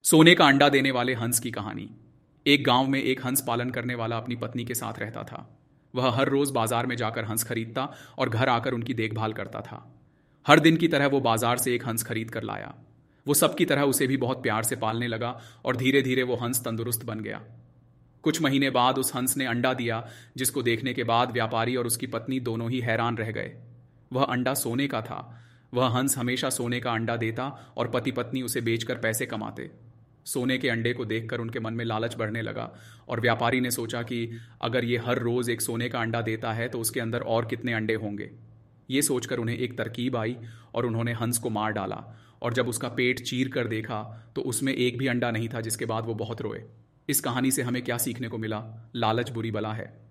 सोने का अंडा देने वाले हंस की कहानी। एक गांव में एक हंस पालन करने वाला अपनी पत्नी के साथ रहता था। वह हर रोज बाजार में जाकर हंस खरीदता और घर आकर उनकी देखभाल करता था। हर दिन की तरह वो बाजार से एक हंस खरीद कर लाया। वो सबकी तरह उसे भी बहुत प्यार से पालने लगा और धीरे धीरे वो हंस तंदुरुस्त बन गया। कुछ महीने बाद उस हंस ने अंडा दिया, जिसको देखने के बाद व्यापारी और उसकी पत्नी दोनों ही हैरान रह गए। वह अंडा सोने का था। वह हंस हमेशा सोने का अंडा देता और पति पत्नी उसे बेचकर पैसे कमाते। सोने के अंडे को देखकर उनके मन में लालच बढ़ने लगा और व्यापारी ने सोचा कि अगर ये हर रोज एक सोने का अंडा देता है तो उसके अंदर और कितने अंडे होंगे। ये सोचकर उन्हें एक तरकीब आई और उन्होंने हंस को मार डाला। और जब उसका पेट चीर कर देखा तो उसमें एक भी अंडा नहीं था, जिसके बाद वो बहुत रोए। इस कहानी से हमें क्या सीखने को मिला? लालच बुरी बला है।